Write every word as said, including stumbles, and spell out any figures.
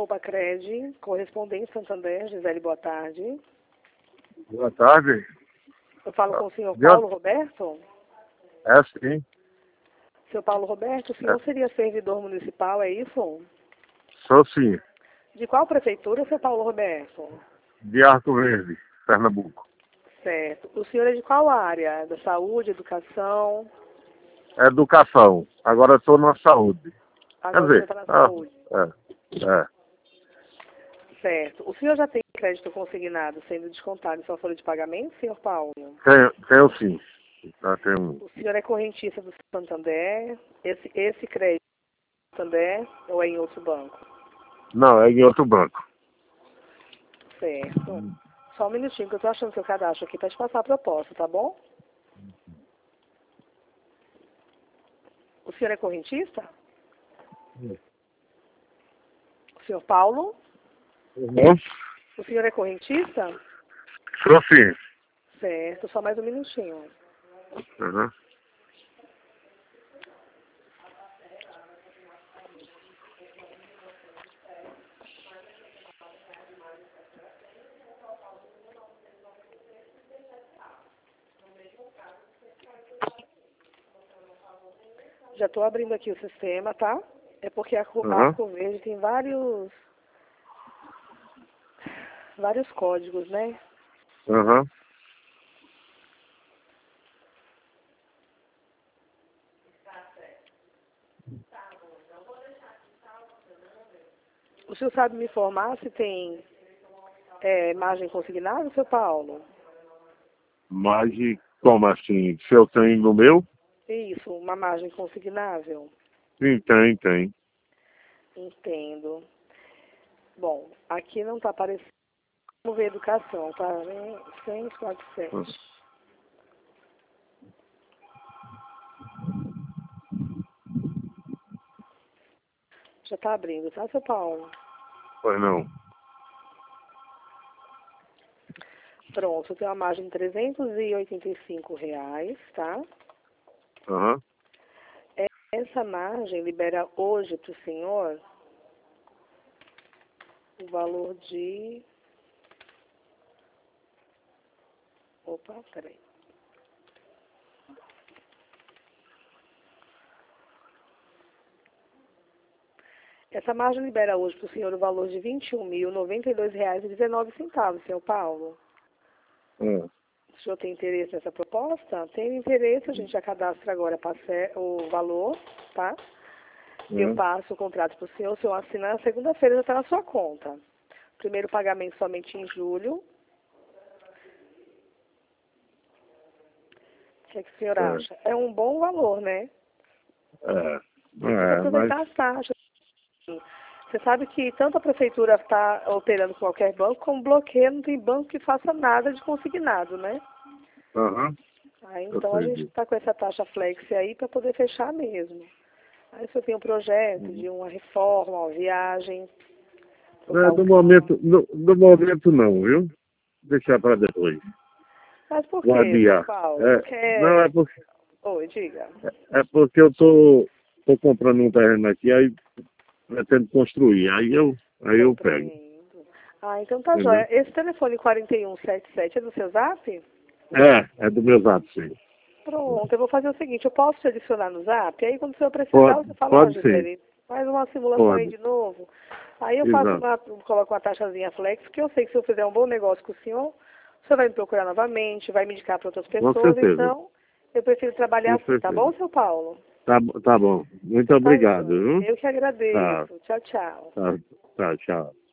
Roupa Cred, correspondente Santander, Gisele, boa tarde. Boa tarde. Eu falo com o senhor Boa... Paulo Roberto? É, sim. Seu Paulo Roberto, o senhor É. seria servidor municipal, é isso? Sou sim. De qual prefeitura, seu Paulo Roberto? De Arco Verde, Pernambuco. Certo. O senhor é de qual área? Da saúde, educação? Educação. Agora estou na saúde. Agora Quer o senhor dizer, está na ah, saúde. é, é. Certo. O senhor já tem crédito consignado sendo descontado em sua folha de pagamento, senhor Paulo? Tenho, tenho sim. Já tenho. O senhor é correntista do Santander? Esse, esse crédito do Santander ou é em outro banco? Não, é em outro banco. Certo. Só um minutinho que eu estou achando seu cadastro aqui para te passar a proposta, tá bom? O senhor é correntista? Sim. O senhor Paulo? Uhum. O senhor é correntista? Sou sim. Certo, só mais um minutinho. Uhum. Já estou abrindo aqui o sistema, tá? É porque a Arco, Uhum. Arco Verde tem vários, vários códigos, né? Uhum. O senhor sabe me informar se tem é, margem consignada, seu Paulo? Mas e como assim? Se eu tenho no meu? Isso, uma margem consignável. Sim, tem, tem. Entendo. Bom, aqui não está aparecendo. Vamos ver educação, tá? cem, quarenta e sete. Já está abrindo, tá, seu Paulo? Pois não. Pronto, tem uma margem de trezentos e oitenta e cinco reais, tá? Uhum. Essa margem libera hoje para o senhor o valor de... Opa, peraí. Essa margem libera hoje para o senhor o valor de vinte e um mil, noventa e dois reais e dezenove centavos, senhor Paulo. Uhum. O senhor tem interesse nessa proposta? Tem interesse, a gente já cadastra agora o valor, tá? Eu Uhum. passo o contrato para o senhor, o senhor assina na segunda-feira, já está na sua conta. Primeiro pagamento somente em julho. O que, é que o senhor É. acha? É um bom valor, né? É. Precisa É, mas... aproveitar as taxas. Você sabe que tanto a prefeitura está operando com qualquer banco, como bloqueia, não tem banco que faça nada de consignado, né? Uhum. Aí, Eu então a sei gente disso. está com essa taxa flex aí para poder fechar mesmo. Aí você tem um projeto Uhum. de uma reforma, uma viagem, É, trocar o no carro. momento, no, no momento não, viu? Deixar para depois. Mas por Vou quê, seu adiar. Paulo? Não É, não, é quer... porque, Oi, diga. é porque eu tô, tô comprando um terreno aqui, aí pretendo construir. Aí eu, aí eu pego. Compreendo. Ah, então tá Entendeu? joia. Esse telefone quatro um sete sete é do seu zap? É, é do meu zap, sim. Pronto, eu vou fazer o seguinte, eu posso te adicionar no zap, aí quando o senhor precisar, Pode, você fala, ó, pode sim. Gisele, faz uma simulação aí Pode. de novo. Aí eu faço Exato. uma, coloco uma taxazinha flex, porque eu sei que se eu fizer um bom negócio com o senhor, o senhor vai me procurar novamente, vai me indicar para outras Com pessoas, certeza. então eu prefiro trabalhar Com assim, tá certeza. bom, seu Paulo? Tá, bo- tá bom. Muito Tá obrigado, joia. viu? Eu que Tá, agradeço. Tchau, tchau. tá, tá, tchau.